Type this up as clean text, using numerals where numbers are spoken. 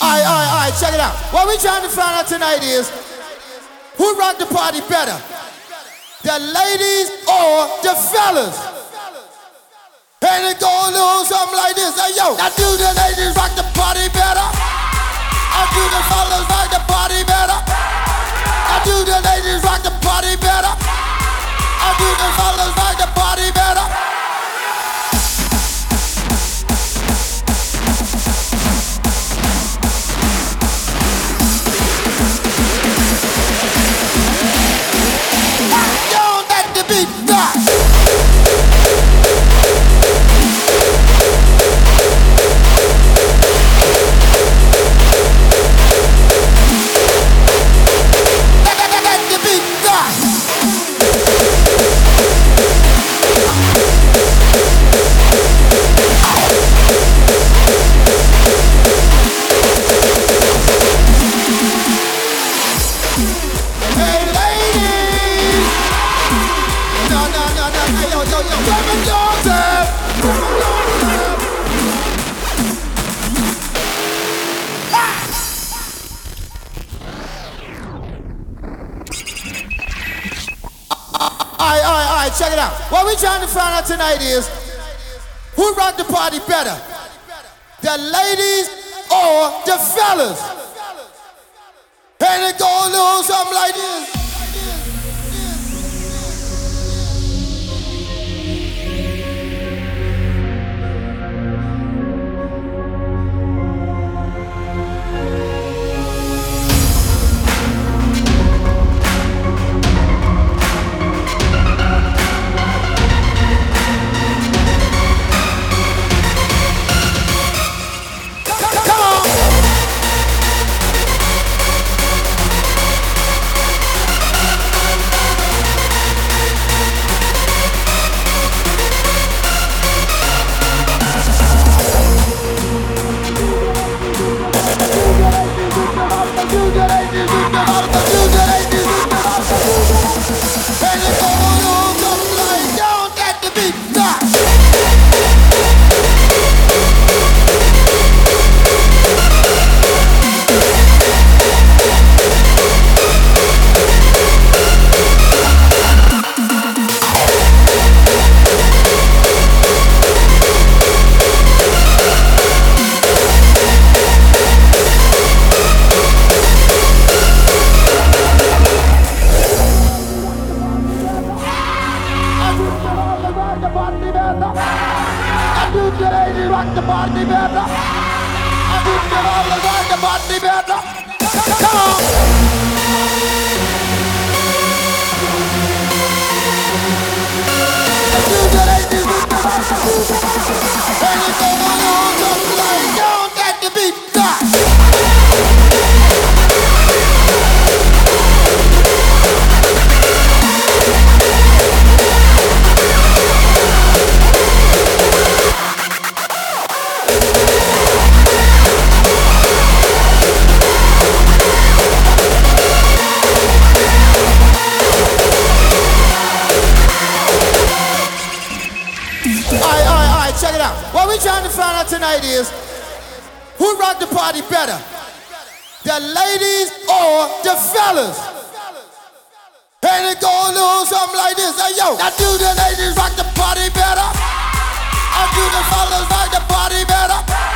Alright, check it out. What we're trying to find out tonight is who rock the party better, the ladies or the fellas? And it goes a little something like this. Hey yo, I do the ladies rock the party better. I do the fellas rock the party better. I do the ladies rock the party better. I do the fellas rock the party better. Don't let the beat rock. Alright, check it out. What we're trying to find out tonight is who rock the party better, the ladies or the fellas? And it goes a little something like this. Check it out. What we're trying to find out tonight is who rock the party better, the ladies or the fellas? And it goes a little something like this. Hey yo, I do the ladies rock the party better. I do the fellas rock the party better.